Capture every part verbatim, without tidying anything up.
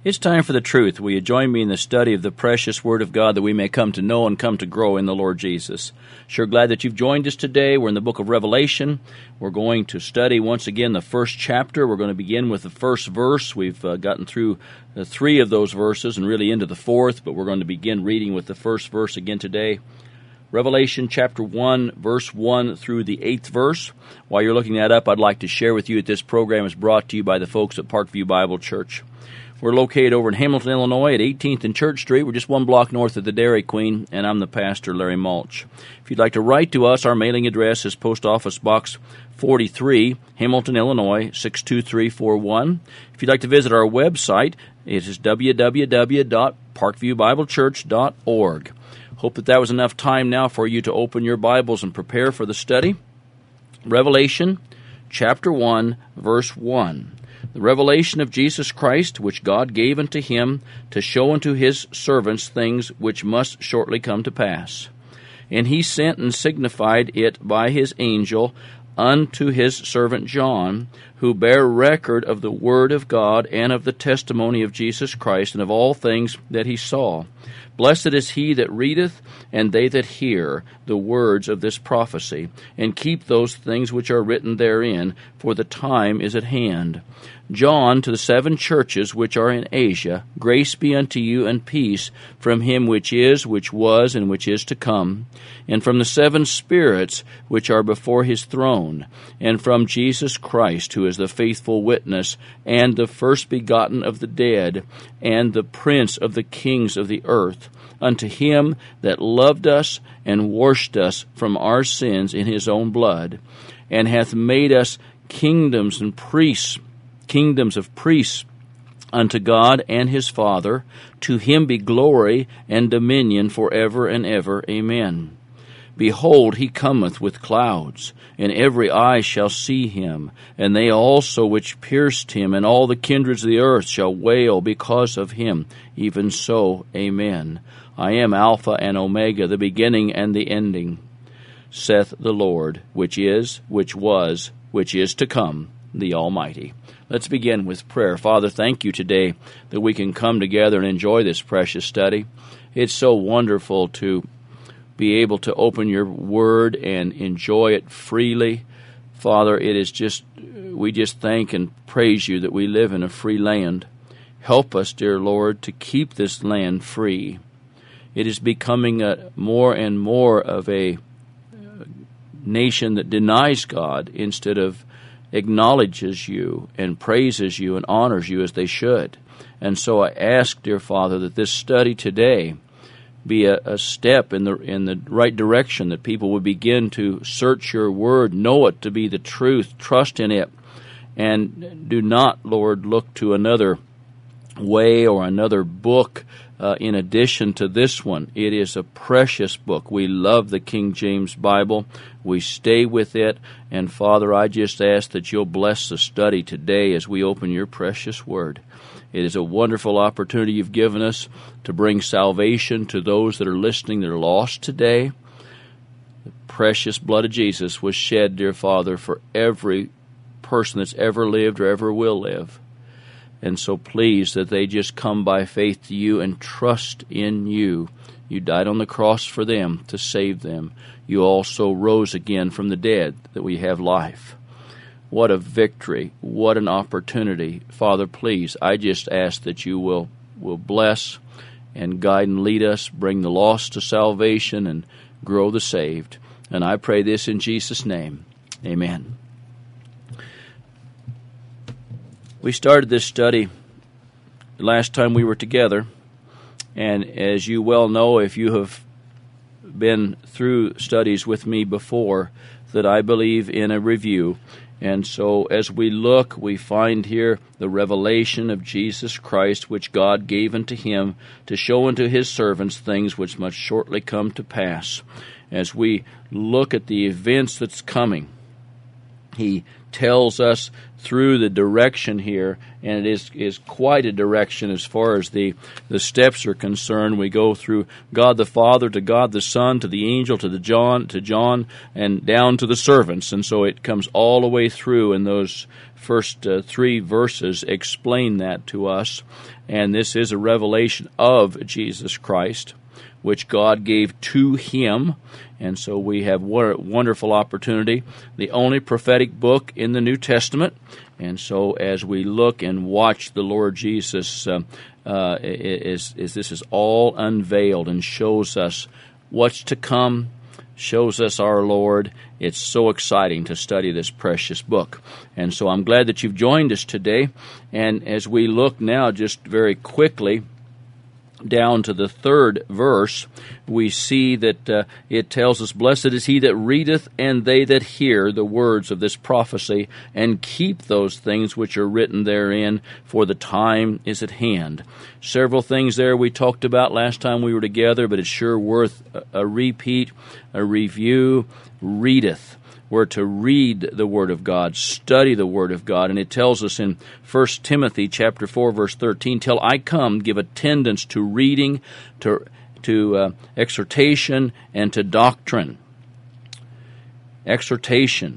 It's time for the truth. Will you join me in the study of the precious Word of God that we may come to know and come to grow in the Lord Jesus? Sure glad that you've joined us today. We're in the book of Revelation. We're going to study once again the first chapter. We're going to begin with the first verse. We've uh, gotten through uh, three of those verses and really into the fourth, but we're going to begin reading with the first verse again today. Revelation chapter one, verse one through the eighth verse. While you're looking that up, I'd like to share with you that this program is brought to you by the folks at Parkview Bible Church. We're located over in Hamilton, Illinois at eighteenth and Church Street. We're just one block north of the Dairy Queen, and I'm the pastor, Larry Mulch. If you'd like to write to us, our mailing address is Post Office Box forty-three, Hamilton, Illinois, six two three four one. If you'd like to visit our website, it is w w w dot parkview bible church dot org. Hope that that was enough time now for you to open your Bibles and prepare for the study. Revelation chapter one, verse one. The revelation of Jesus Christ, which God gave unto him to show unto his servants things which must shortly come to pass. And he sent and signified it by his angel unto his servant John, who bare record of the word of God and of the testimony of Jesus Christ, and of all things that he saw. Blessed is he that readeth, and they that hear the words of this prophecy, and keep those things which are written therein, for the time is at hand. John, to the seven churches which are in Asia, grace be unto you and peace from him which is, which was, and which is to come, and from the seven spirits which are before his throne, and from Jesus Christ, who is the faithful witness, and the first begotten of the dead, and the prince of the kings of the earth, unto him that loved us and washed us from our sins in his own blood, and hath made us kingdoms and priests, kingdoms of priests unto God and his Father. To him be glory and dominion forever and ever. Amen. Behold, he cometh with clouds, and every eye shall see him, and they also which pierced him, and all the kindreds of the earth shall wail because of him. Even so, amen. I am Alpha and Omega, the beginning and the ending, saith the Lord, which is, which was, which is to come, the Almighty. Let's begin with prayer. Father, thank you today that we can come together and enjoy this precious study. It's so wonderful to be able to open your word and enjoy it freely. Father, it is just, we just thank and praise you that we live in a free land. Help us, dear Lord, to keep this land free. It is becoming a more and more of a nation that denies God instead of acknowledges you and praises you and honors you as they should. And so I ask, dear Father, that this study today be a, a step in the in the right direction, that people would begin to search your word, know it to be the truth, trust in it, and do not, Lord, look to another way or another book uh, in addition to this one. It is a precious book. We love the King James Bible. We stay with it. And Father, I just ask that you'll bless the study today as we open your precious word. It is a wonderful opportunity you've given us to bring salvation to those that are listening that are lost today. The precious blood of Jesus was shed, dear Father, for every person that's ever lived or ever will live. And so please that they just come by faith to you and trust in you. You died on the cross for them to save them. You also rose again from the dead that we have life. What a victory. What an opportunity. Father, please, I just ask that you will, will bless and guide and lead us, bring the lost to salvation, and grow the saved. And I pray this in Jesus' name. Amen. We started this study last time we were together, and as you well know, if you have been through studies with me before, that I believe in a review. And so as we look, we find here the revelation of Jesus Christ, which God gave unto him to show unto his servants things which must shortly come to pass. As we look at the events that's coming, he tells us through the direction here, and it is is quite a direction as far as the, the steps are concerned. We go through God the Father to God the Son to the angel to the John to John and down to the servants, and so it comes all the way through. And those first uh, three verses explain that to us. And this is a revelation of Jesus Christ, which God gave to him. And so we have a wonderful opportunity, the only prophetic book in the New Testament. And so as we look and watch the Lord Jesus, uh, uh, is, is this is all unveiled and shows us what's to come, shows us our Lord. It's so exciting to study this precious book. And so I'm glad that you've joined us today. And as we look now just very quickly down to the third verse, we see that uh, it tells us, "Blessed is he that readeth, and they that hear the words of this prophecy, and keep those things which are written therein, for the time is at hand." Several things there we talked about last time we were together, but it's sure worth a, a repeat, a review. Readeth. We're to read the Word of God, study the Word of God, and it tells us in First Timothy chapter four, verse thirteen, "Till I come, give attendance to reading, to to uh, exhortation, and to doctrine." Exhortation,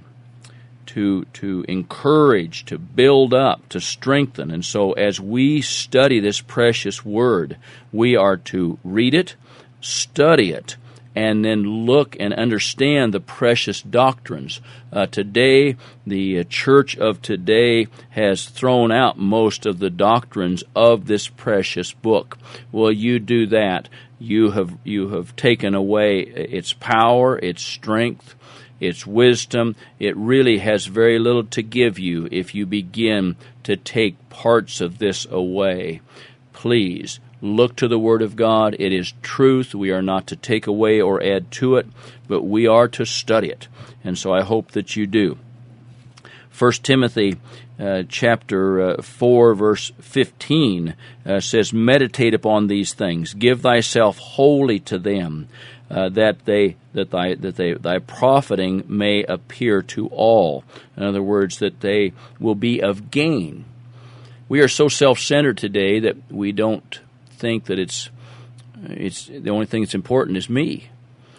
to to encourage, to build up, to strengthen. And so as we study this precious Word, we are to read it, study it, and then look and understand the precious doctrines. Uh, today, the uh, church of today has thrown out most of the doctrines of this precious book. Well, you do that, you have you have taken away its power, its strength, its wisdom. It really has very little to give you if you begin to take parts of this away. Please, look to the Word of God. It is truth. We are not to take away or add to it, but we are to study it. And so I hope that you do. First Timothy uh, chapter uh, four, verse fifteen uh, says, "Meditate upon these things. Give thyself wholly to them, uh, that they that thy that they thy profiting may appear to all." In other words, that they will be of gain. We are so self-centered today that we don't think that it's it's the only thing that's important is me.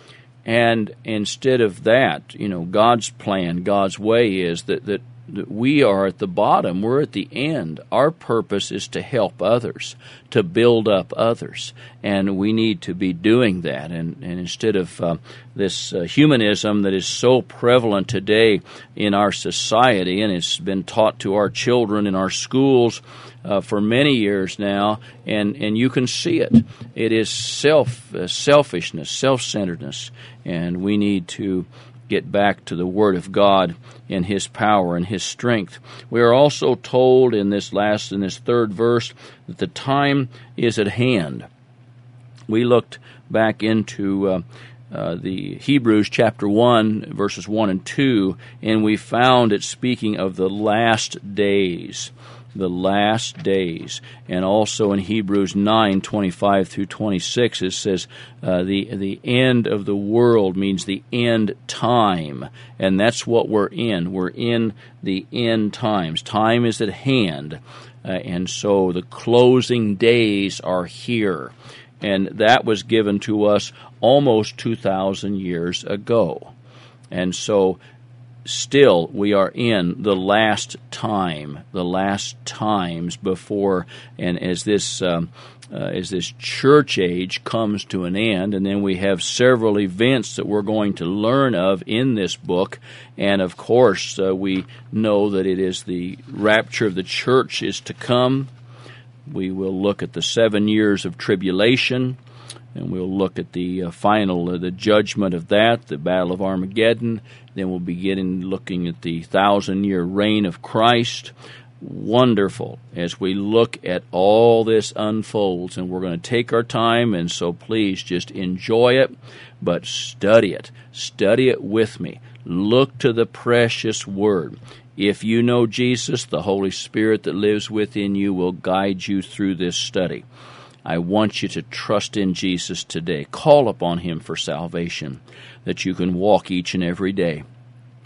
And instead of that, you know, God's plan, God's way is that, that, that we are at the bottom, we're at the end. Our purpose is to help others, to build up others, and we need to be doing that. And, and instead of uh, this uh, humanism that is so prevalent today in our society, and it's been taught to our children in our schools Uh, for many years now, and, and you can see it. It is self uh, selfishness, self-centeredness, and we need to get back to the Word of God and His power and His strength. We are also told in this last, in this third verse, that the time is at hand. We looked back into uh, uh, the Hebrews chapter one, verses one and two, and we found it speaking of the last days. The last days. And also in Hebrews nine, twenty-five through twenty-six, it says uh, the the end of the world means the end time. And that's what we're in. We're in the end times. Time is at hand. Uh, and so the closing days are here. And that was given to us almost two thousand years ago. And so still, we are in the last time, the last times before, and as this um, uh, as this church age comes to an end, and then we have several events that we're going to learn of in this book, and of course uh, we know that it is the rapture of the church is to come. We will look at the seven years of tribulation, and we'll look at the uh, final, uh, the judgment of that, the Battle of Armageddon. Then we'll be getting looking at the thousand-year reign of Christ. Wonderful as we look at all this unfolds, and we're going to take our time, and so please just enjoy it, but study it. Study it with me. Look to the precious Word. If you know Jesus, the Holy Spirit that lives within you will guide you through this study. I want you to trust in Jesus today. Call upon Him for salvation, that you can walk each and every day.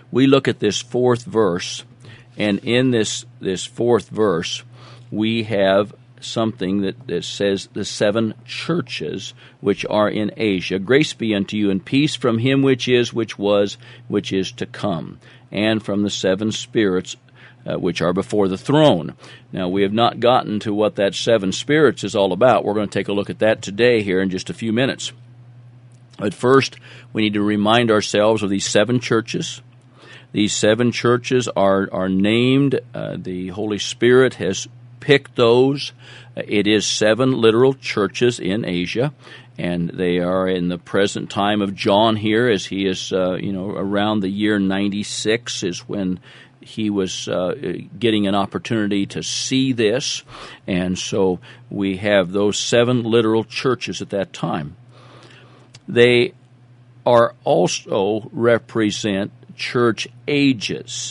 we look at this fourth verse, and in this, this fourth verse, we have something that, that says the seven churches which are in Asia. Grace be unto you and peace from him which is, which was, which is to come, and from the seven spirits uh, which are before the throne. Now, we have not gotten to what that seven spirits is all about. We're going to take a look at that today here in just a few minutes. But first, we need to remind ourselves of these seven churches. These seven churches are, are named. Uh, the Holy Spirit has picked those. It is seven literal churches in Asia, and they are in the present time of John here, as he is, uh, you know, around the year ninety-six is when he was uh, getting an opportunity to see this, and so we have those seven literal churches at that time. They are also represent church ages.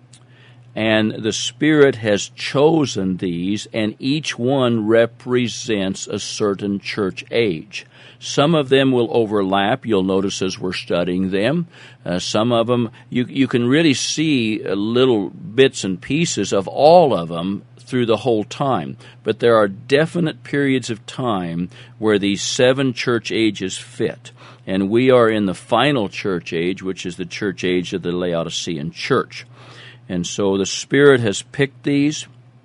And the Spirit has chosen these, and each one represents a certain church age. Some of them will overlap. You'll notice as we're studying them. Uh, some of them, you, you can really see little bits and pieces of all of them through the whole time. But there are definite periods of time where these seven church ages fit. And we are in the final church age, which is the church age of the Laodicean church. And so the Spirit has picked these,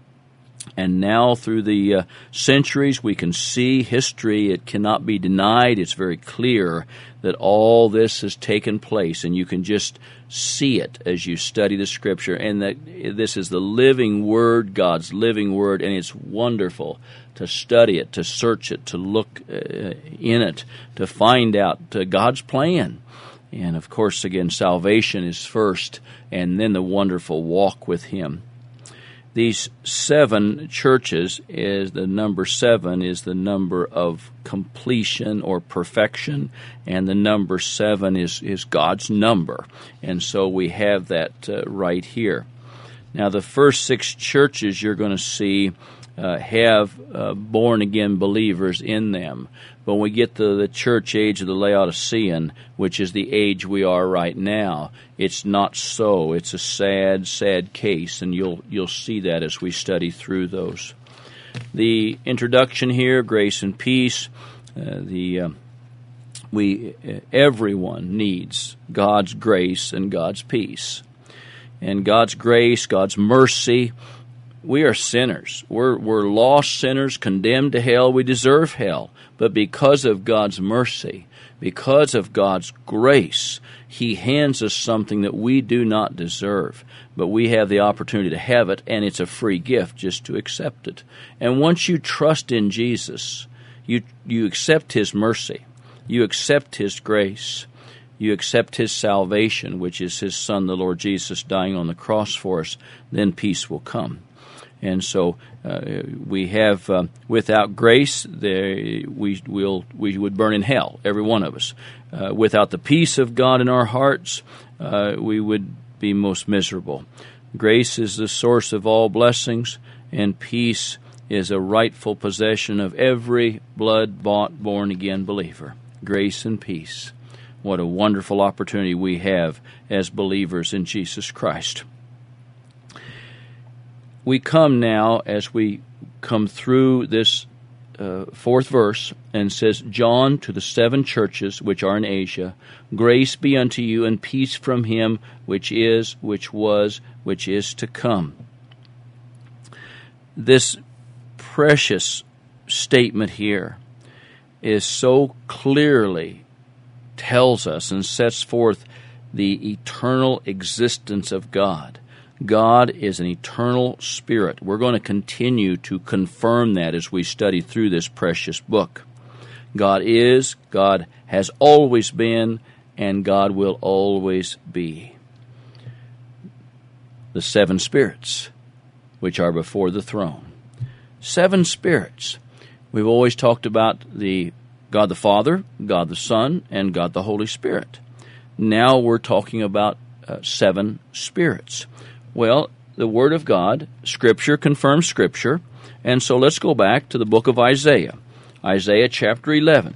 and now through the uh, centuries we can see history. It cannot be denied. It's very clear that all this has taken place, and you can just see it as you study the Scripture, and that this is the living Word, God's living Word, and it's wonderful to study it, to search it, to look uh, in it, to find out uh, God's plan. And, of course, again, salvation is first, and then the wonderful walk with Him. These seven churches, is the number seven is the number of completion or perfection, and the number seven is, is God's number. And so we have that uh, right here. Now, the first six churches you're going to see uh, have uh, born-again believers in them. But when we get to the church age of the Laodicean, which is the age we are right now, it's not so. It's a sad, sad case, and you'll you'll see that as we study through those. The introduction here, grace and peace. Uh, the uh, we uh, everyone needs God's grace and God's peace, and God's grace, God's mercy. We are sinners. We're we're lost sinners, condemned to hell. We deserve hell. But because of God's mercy, because of God's grace, He hands us something that we do not deserve. But we have the opportunity to have it, and it's a free gift just to accept it. And once you trust in Jesus, you you accept His mercy. You accept His grace. You accept His salvation, which is His Son, the Lord Jesus, dying on the cross for us. Then peace will come. And so uh, we have, uh, without grace, there, we will we would burn in hell, every one of us. Uh, without the peace of God in our hearts, uh, we would be most miserable. Grace is the source of all blessings, and peace is a rightful possession of every blood-bought, born-again believer. Grace and peace. What a wonderful opportunity we have as believers in Jesus Christ. We come now, as we come through this uh, fourth verse, and says, John to the seven churches which are in Asia, grace be unto you and peace from Him which is, which was, which is to come. This precious statement here is so clearly tells us and sets forth the eternal existence of God. God is an eternal spirit. We're going to continue to confirm that as we study through this precious book. God is, God has always been, and God will always be. The seven spirits which are before the throne. Seven spirits. We've always talked about the God the Father, God the Son, and God the Holy Spirit. Now we're talking about uh, seven spirits. Well, the Word of God, Scripture confirms Scripture, and so let's go back to the book of Isaiah. Isaiah chapter eleven.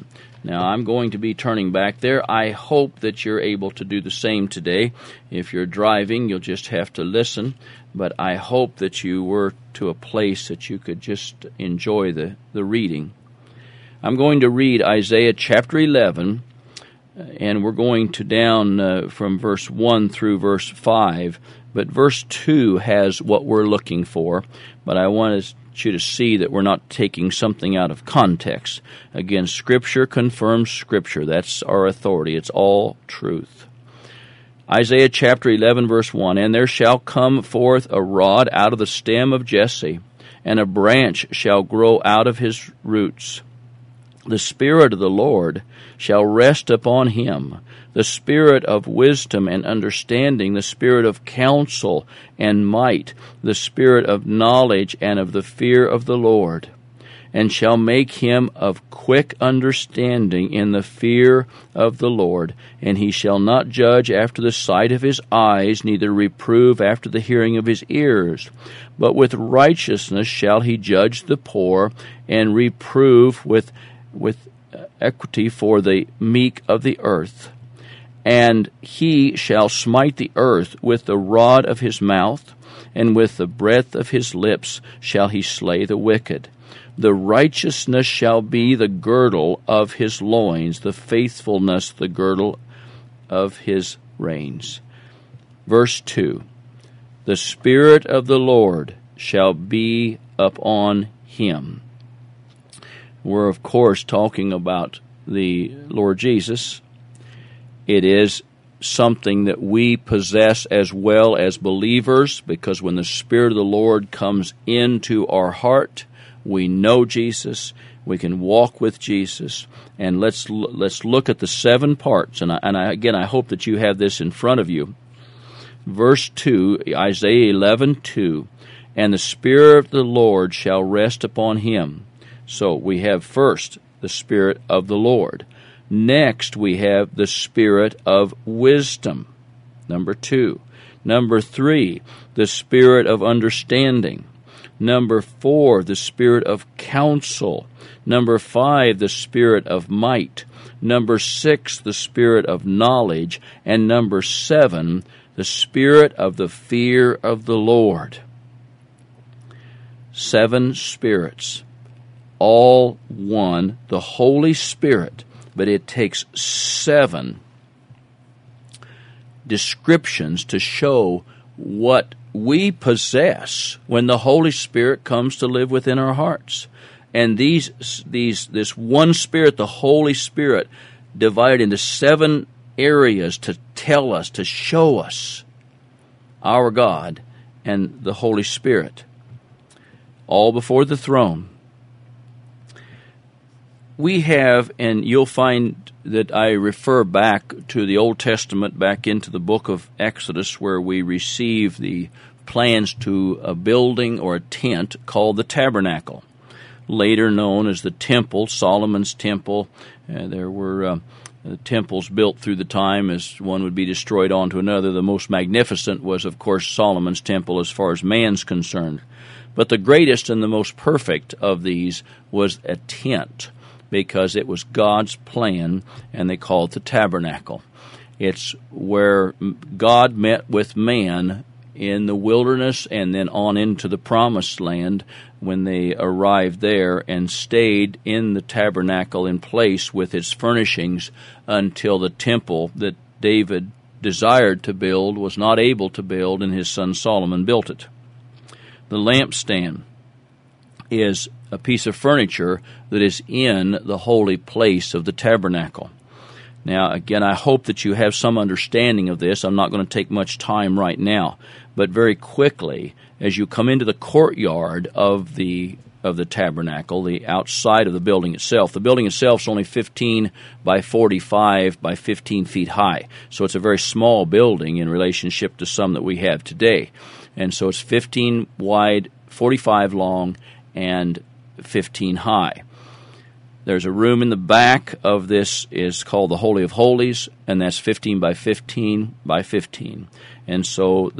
Now, I'm going to be turning back there. I hope that you're able to do the same today. If you're driving, you'll just have to listen. But I hope that you were to a place that you could just enjoy the, the reading. I'm going to read Isaiah chapter eleven, and we're going to down uh, from verse one through verse five. But verse two has what we're looking for. But I want you to see that we're not taking something out of context. Again, Scripture confirms Scripture. That's our authority. It's all truth. Isaiah chapter eleven, verse one, And there shall come forth a rod out of the stem of Jesse, and a branch shall grow out of his roots. The Spirit of the Lord shall rest upon him, the Spirit of wisdom and understanding, the Spirit of counsel and might, the Spirit of knowledge and of the fear of the Lord, and shall make him of quick understanding in the fear of the Lord. And he shall not judge after the sight of his eyes, neither reprove after the hearing of his ears. But with righteousness shall he judge the poor, and reprove with with equity for the meek of the earth. And he shall smite the earth with the rod of his mouth, and with the breath of his lips shall he slay the wicked. The righteousness shall be the girdle of his loins, the faithfulness the girdle of his reins. Verse two, The Spirit of the Lord shall be upon him. We're, of course, talking about the Lord Jesus. It is something that we possess as well as believers, because when the Spirit of the Lord comes into our heart, we know Jesus, we can walk with Jesus. And let's let's look at the seven parts. And, I, and I, again, I hope that you have this in front of you. Verse two, Isaiah eleven two, And the Spirit of the Lord shall rest upon him. So we have first the Spirit of the Lord. Next we have the Spirit of wisdom. Number two. Number three, the Spirit of understanding. Number four, the Spirit of counsel. Number five, the Spirit of might. Number six, the Spirit of knowledge. And number seven, the Spirit of the fear of the Lord. Seven spirits. All one, the Holy Spirit, but it takes seven descriptions to show what we possess when the Holy Spirit comes to live within our hearts. And these, these, this one Spirit, the Holy Spirit, divided into seven areas to tell us, to show us our God and the Holy Spirit, all before the throne. We have, and you'll find that I refer back to the Old Testament, back into the book of Exodus, where we receive the plans to a building or a tent called the tabernacle, later known as the temple, Solomon's temple. Uh, there were uh, temples built through the time as one would be destroyed onto another. The most magnificent was, of course, Solomon's temple as far as man's concerned. But the greatest and the most perfect of these was a tent, because it was God's plan, and they call it the tabernacle. It's where God met with man in the wilderness and then on into the promised land when they arrived there, and stayed in the tabernacle in place with its furnishings until the temple that David desired to build was not able to build, and his son Solomon built it. The lampstand is a piece of furniture that is in the holy place of the tabernacle. Now, again, I hope that you have some understanding of this. I'm not going to take much time right now, but very quickly, as you come into the courtyard of the of the tabernacle, the outside of the building itself, the building itself is only fifteen by forty-five by fifteen feet high, so it's a very small building in relationship to some that we have today. And so it's fifteen wide, forty-five long, and fifteen high. There's a room in the back of this is called the Holy of Holies, and that's fifteen by fifteen by fifteen. And so the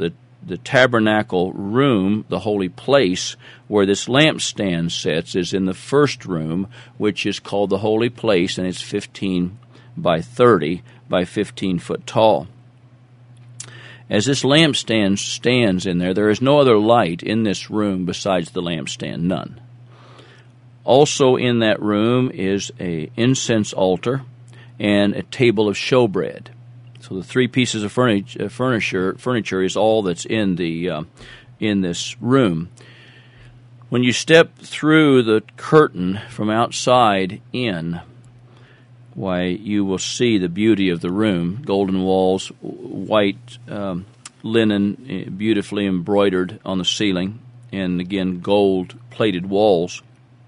the tabernacle room, the holy place, where this lampstand sits, is in the first room, which is called the holy place, and it's fifteen by thirty by fifteen foot tall. As this lampstand stands in there, there is no other light in this room besides the lampstand, none. Also in that room is a incense altar and a table of showbread. So the three pieces of furniture, furniture, furniture is all that's in the uh, in this room. When you step through the curtain from outside in, why, you will see the beauty of the room. Golden walls, white um, linen, beautifully embroidered on the ceiling, and again, gold-plated walls.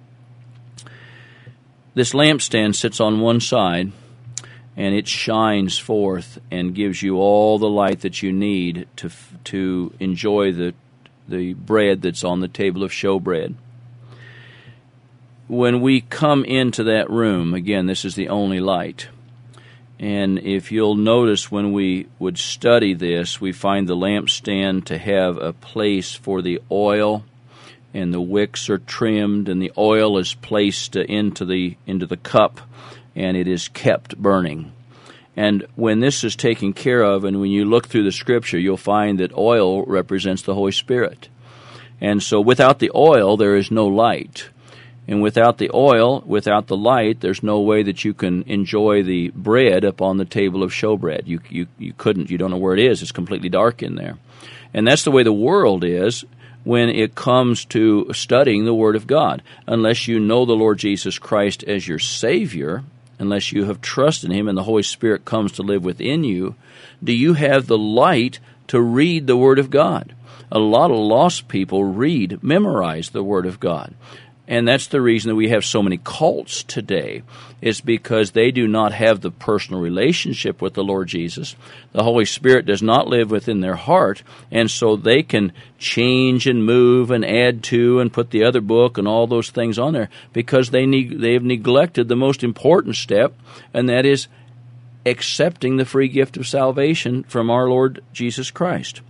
This lampstand sits on one side, and it shines forth and gives you all the light that you need to to enjoy the the bread that's on the table of showbread. When we come into that room, again, this is the only light. And if you'll notice, when we would study this, we find the lampstand to have a place for the oil, and the wicks are trimmed, and the oil is placed into the into the cup, and it is kept burning. And when this is taken care of, and when you look through the Scripture, you'll find that oil represents the Holy Spirit. And so without the oil, there is no light. And without the oil, without the light, there's no way that you can enjoy the bread upon the table of showbread. You, you, you couldn't. You don't know where it is. It's completely dark in there. And that's the way the world is when it comes to studying the Word of God. Unless you know the Lord Jesus Christ as your Savior, unless you have trust in Him and the Holy Spirit comes to live within you, do you have the light to read the Word of God? A lot of lost people read, memorize the Word of God. And that's the reason that we have so many cults today, is because they do not have the personal relationship with the Lord Jesus. The Holy Spirit does not live within their heart, and so they can change and move and add to and put the other book and all those things on there because they ne- they have neglected the most important step, and that is accepting the free gift of salvation from our Lord Jesus Christ.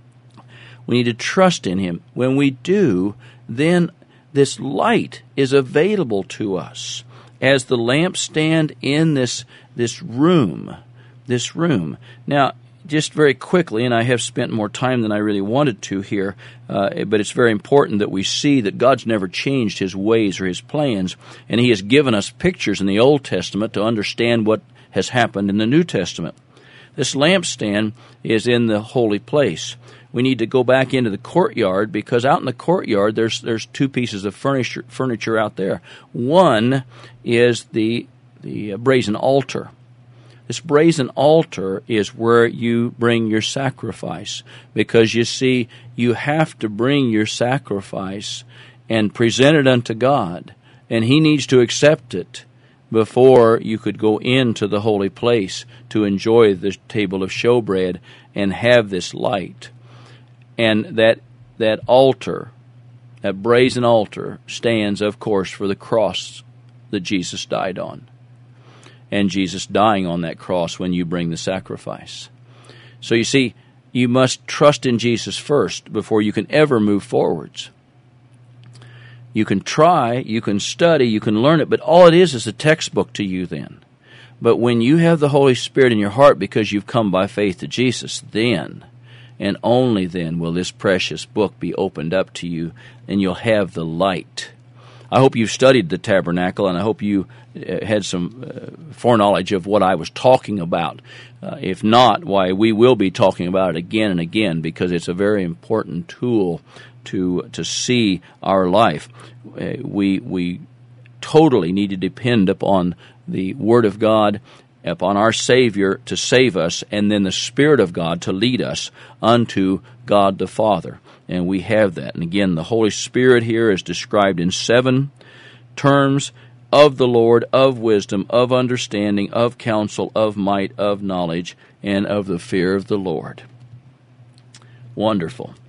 We need to trust in Him. When we do, then this light is available to us as the lampstand in this this room, this room. Now, just very quickly, and I have spent more time than I really wanted to here, uh, but it's very important that we see that God's never changed His ways or His plans, and He has given us pictures in the Old Testament to understand what has happened in the New Testament. This lampstand is in the holy place. We need to go back into the courtyard, because out in the courtyard there's there's two pieces of furniture furniture out there. One is the the brazen altar. This brazen altar is where you bring your sacrifice, because you see, you have to bring your sacrifice and present it unto God, and He needs to accept it before you could go into the holy place to enjoy the table of showbread and have this light. And that that altar, that brazen altar, stands, of course, for the cross that Jesus died on. And Jesus dying on that cross when you bring the sacrifice. So you see, you must trust in Jesus first before you can ever move forwards. You can try, you can study, you can learn it, but all it is is a textbook to you then. But when you have the Holy Spirit in your heart because you've come by faith to Jesus, then and only then will this precious book be opened up to you, and you'll have the light. I hope you've studied the tabernacle, and I hope you uh, had some uh, foreknowledge of what I was talking about. Uh, if not, why, we will be talking about it again and again, because it's a very important tool to to see our life. Uh, we we totally need to depend upon the Word of God, upon our Savior to save us, and then the Spirit of God to lead us unto God the Father. And we have that. And again, the Holy Spirit here is described in seven terms: of the Lord, of wisdom, of understanding, of counsel, of might, of knowledge, and of the fear of the Lord. Wonderful.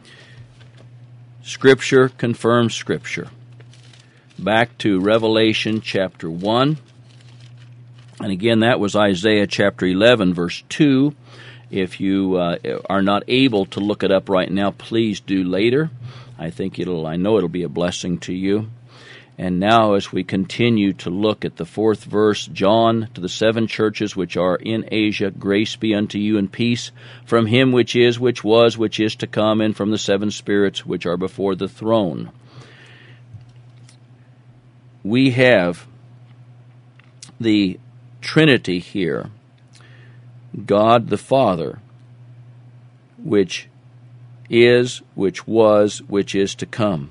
Scripture confirms Scripture. Back to Revelation chapter one. And again, that was Isaiah chapter eleven, verse two. If you uh, are not able to look it up right now, please do later. I think it'll, I know it'll be a blessing to you. And now as we continue to look at the fourth verse, John, to the seven churches which are in Asia, grace be unto you and peace from him which is, which was, which is to come, and from the seven spirits which are before the throne. We have the Trinity here. God the Father, which is, which was, which is to come.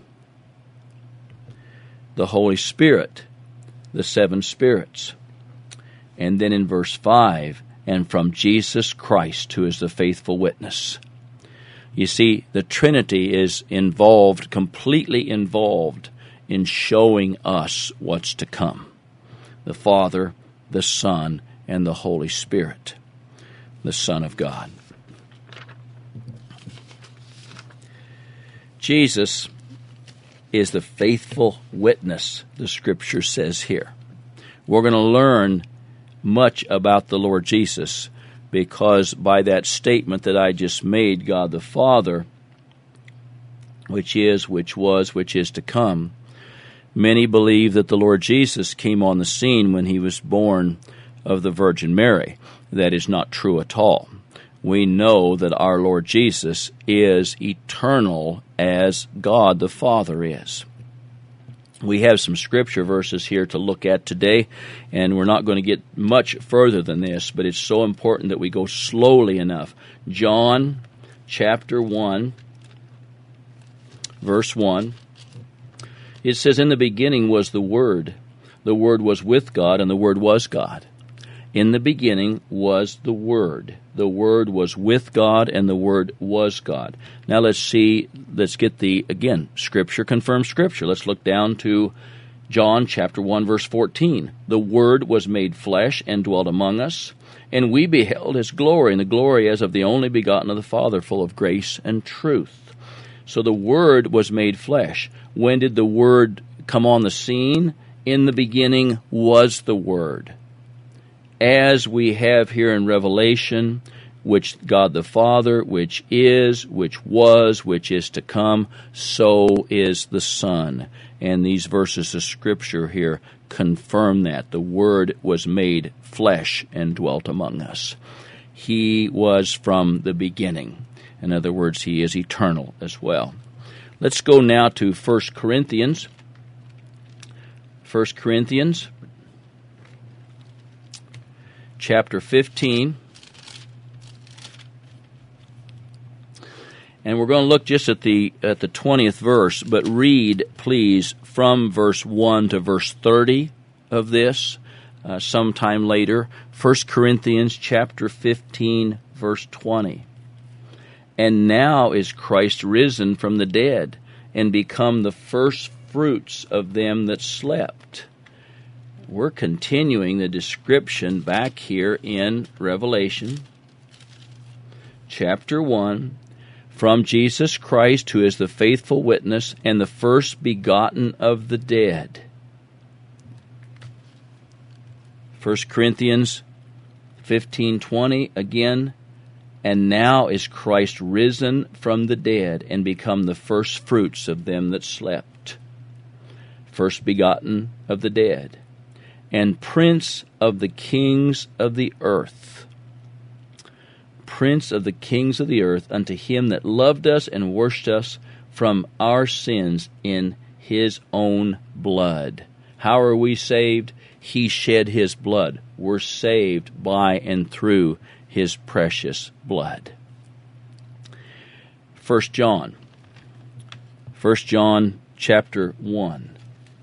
The Holy Spirit, the seven spirits. And then in verse five, and from Jesus Christ, who is the faithful witness. You see, the Trinity is involved, completely involved, in showing us what's to come. The Father, the Son, and the Holy Spirit, the Son of God. Jesus is the faithful witness, the Scripture says here. We're going to learn much about the Lord Jesus because by that statement that I just made, God the Father, which is, which was, which is to come, many believe that the Lord Jesus came on the scene when he was born of the Virgin Mary. That is not true at all. We know that our Lord Jesus is eternal as God the Father is. We have some scripture verses here to look at today, and we're not going to get much further than this, but it's so important that we go slowly enough. John chapter one, verse one. It says, in the beginning was the Word. The Word was with God, and the Word was God. In the beginning was the Word. The Word was with God, and the Word was God. Now let's see, let's get the, again, Scripture confirms Scripture. Let's look down to John chapter one, verse fourteen. The Word was made flesh and dwelt among us, and we beheld His glory, and the glory as of the only begotten of the Father, full of grace and truth. So the Word was made flesh. When did the Word come on the scene? In the beginning was the Word. As we have here in Revelation, which God the Father, which is, which was, which is to come, so is the Son. And these verses of Scripture here confirm that. The Word was made flesh and dwelt among us. He was from the beginning. In other words, He is eternal as well. Let's go now to First Corinthians. First Corinthians chapter fifteen. And we're going to look just at the at the twentieth verse, but read, please, from verse one to verse thirty of this uh, sometime later. First Corinthians chapter fifteen, verse twenty. And now is Christ risen from the dead, and become the first fruits of them that slept. We're continuing the description back here in Revelation chapter one, from Jesus Christ, who is the faithful witness and the first begotten of the dead. First Corinthians fifteen twenty, again, and now is Christ risen from the dead and become the first fruits of them that slept. First begotten of the dead, and prince of the kings of the earth. Prince of the kings of the earth, unto him that loved us and washed us from our sins in his own blood. How are we saved? He shed his blood. We're saved by and through his precious blood. First John. First John chapter one.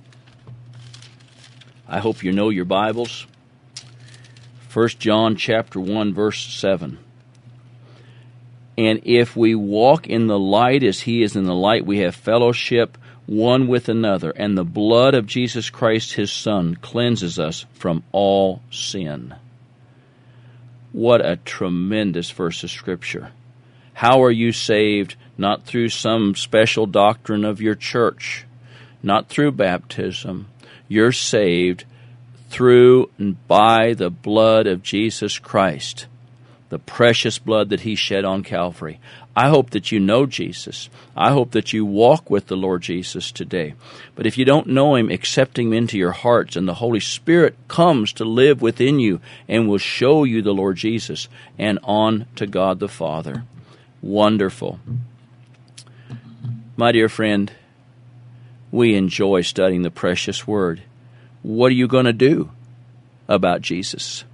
I hope you know your Bibles. First John chapter one, verse seven. And if we walk in the light as he is in the light, we have fellowship one with another, and the blood of Jesus Christ his Son cleanses us from all sin. What a tremendous verse of Scripture. How are you saved? Not through some special doctrine of your church, not through baptism. You're saved through and by the blood of Jesus Christ. the precious blood that He shed on Calvary. I hope that you know Jesus. I hope that you walk with the Lord Jesus today. But if you don't know Him, accept Him into your hearts, and the Holy Spirit comes to live within you and will show you the Lord Jesus and on to God the Father. Wonderful. My dear friend, we enjoy studying the precious Word. What are you going to do about Jesus?